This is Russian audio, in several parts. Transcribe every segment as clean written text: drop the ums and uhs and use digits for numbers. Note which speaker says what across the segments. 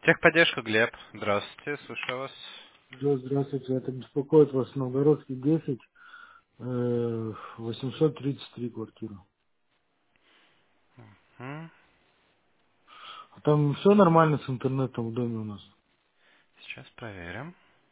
Speaker 1: Техподдержка, Глеб. Здравствуйте, слушаю вас.
Speaker 2: Здравствуйте, это беспокоит вас Новгородский 10, 833 квартира.
Speaker 1: М,
Speaker 2: А там все нормально с интернетом в доме у нас?
Speaker 1: Сейчас проверим.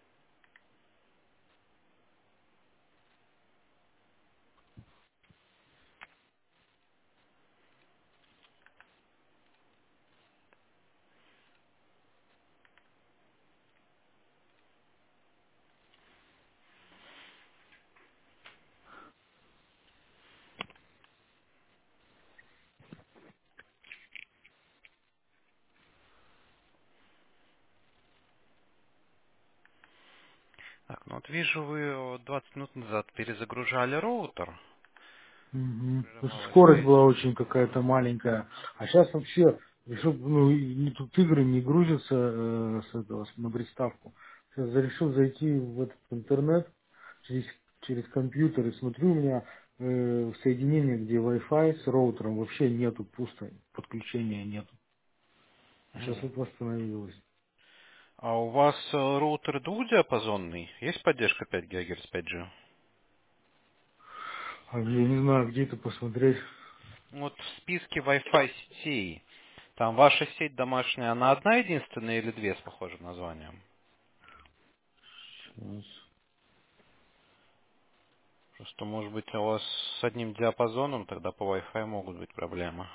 Speaker 1: Так, ну вот вижу, вы 20 минут назад перезагружали роутер.
Speaker 2: Мгм. Просто
Speaker 1: Прерывалась
Speaker 2: скорость
Speaker 1: связь.
Speaker 2: была очень какая-то маленькая. А сейчас вообще, решил, ну, тут игры не грузятся с этого, на приставку. Сейчас решил зайти в этот интернет через, через компьютер и смотрю, у меня соединение, где Wi-Fi с роутером вообще нету, пусто, подключения нету. А сейчас
Speaker 1: Мгм.
Speaker 2: вот восстановилось.
Speaker 1: А у вас роутер двухдиапазонный? Есть поддержка 5 ГГц 5G?
Speaker 2: А я не знаю, где это посмотреть.
Speaker 1: Вот в списке Wi-Fi сетей, там ваша сеть домашняя, она одна единственная или две с похожим названием?
Speaker 2: Сейчас.
Speaker 1: Просто, может быть, у вас с одним диапазоном, тогда по Wi-Fi могут быть проблемы.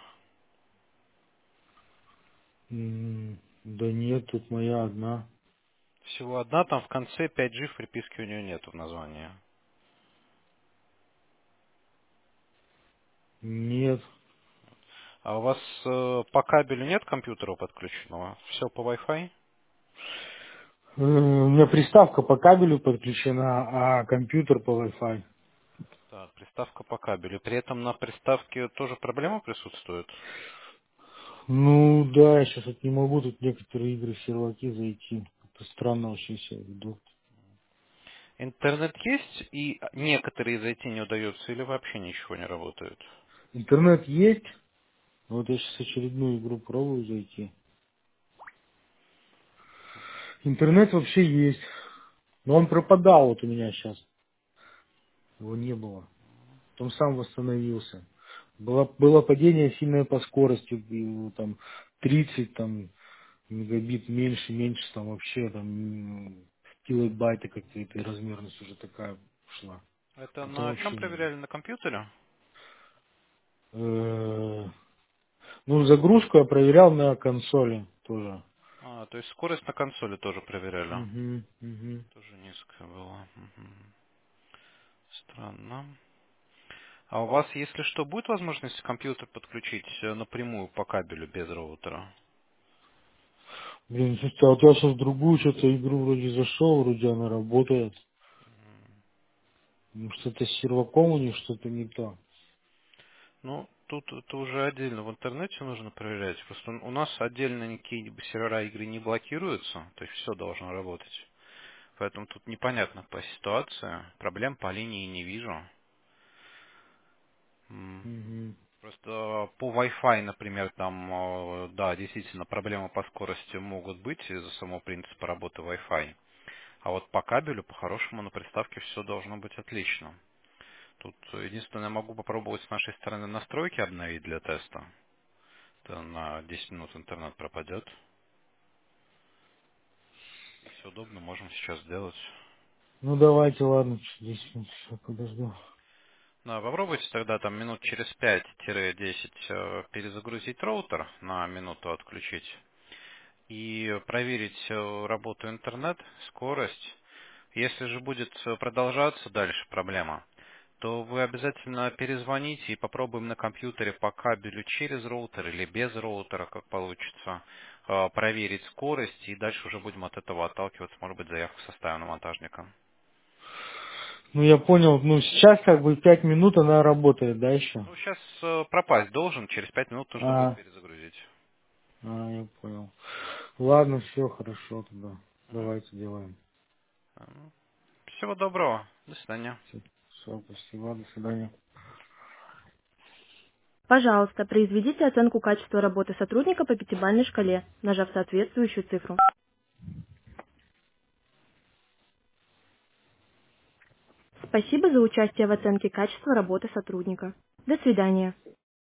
Speaker 2: Да нет, тут моя одна.
Speaker 1: Всего одна, там в конце 5G в приписке у нее нету в названии.
Speaker 2: Нет.
Speaker 1: А у вас по кабелю нет компьютера подключенного? Все по Wi-Fi?
Speaker 2: У меня приставка по кабелю подключена, а компьютер по Wi-Fi.
Speaker 1: Так, приставка по кабелю. При этом на приставке тоже проблема присутствует?
Speaker 2: Ну да, я сейчас вот не могу тут некоторые игры в серваки зайти. Это странно очень себя веду.
Speaker 1: Интернет есть, и некоторые зайти не удается, или вообще ничего не работает?
Speaker 2: Интернет есть. Вот я сейчас очередную игру пробую зайти. Интернет вообще есть. Но он пропадал вот у меня сейчас. Его не было. Потом сам восстановился. Было падение сильное по скорости, и, там 30 там, мегабит меньше, там вообще там килобайты какие-то, и размерность уже такая шла.
Speaker 1: Это
Speaker 2: Потом
Speaker 1: на чем
Speaker 2: вообще не было.
Speaker 1: проверяли? На компьютере?
Speaker 2: Э, Ну, загрузку я проверял на консоли тоже.
Speaker 1: А, то есть скорость на консоли тоже проверяли.
Speaker 2: Мгм, мгм.
Speaker 1: Тоже низкая была. Мгм. Странно. А у вас, если что, будет возможность компьютер подключить напрямую по кабелю без роутера?
Speaker 2: Блин, слушайте, а вот я сейчас в другую что-то игру вроде зашел, вроде она работает. Ну, что-то с серваком у них что-то не то.
Speaker 1: Ну, тут это уже отдельно в интернете нужно проверять. Просто у нас отдельно никакие сервера игры не блокируются, то есть все должно работать. Поэтому тут непонятно по ситуации. Проблем по линии не вижу. М.
Speaker 2: Мгм.
Speaker 1: Просто по Wi-Fi, например, там, да, действительно, проблемы по скорости могут быть из-за самого принципа работы Wi-Fi. А вот по кабелю, по-хорошему, на приставке все должно быть отлично. Тут единственное, могу попробовать с нашей стороны настройки обновить для теста. Это на 10 минут интернет пропадет. Если удобно, можем сейчас сделать.
Speaker 2: Ну, давайте, ладно, 10 минут, ща подожду.
Speaker 1: Ну, попробуйте тогда там минут через 5-10 перезагрузить роутер, на минуту отключить. И проверить работу интернет, скорость. Если же будет продолжаться дальше проблема, то вы обязательно перезвоните и попробуем на компьютере по кабелю через роутер или без роутера, как получится, проверить скорость, и дальше уже будем от этого отталкиваться, может быть, заявку составим на монтажника.
Speaker 2: Ну, я понял, ну, сейчас как бы 5 минут она работает, да, еще?
Speaker 1: Ну, сейчас пропасть должен, через 5 минут нужно будет
Speaker 2: А,
Speaker 1: перезагрузить.
Speaker 2: я понял. Ладно, все, хорошо тогда.
Speaker 1: Мгм.
Speaker 2: Давайте делаем.
Speaker 1: Всего доброго. До свидания.
Speaker 2: Все, спасибо, до свидания.
Speaker 3: Пожалуйста, произведите оценку качества работы сотрудника по пятибалльной шкале, нажав соответствующую цифру. Спасибо за участие в оценке качества работы сотрудника. До свидания.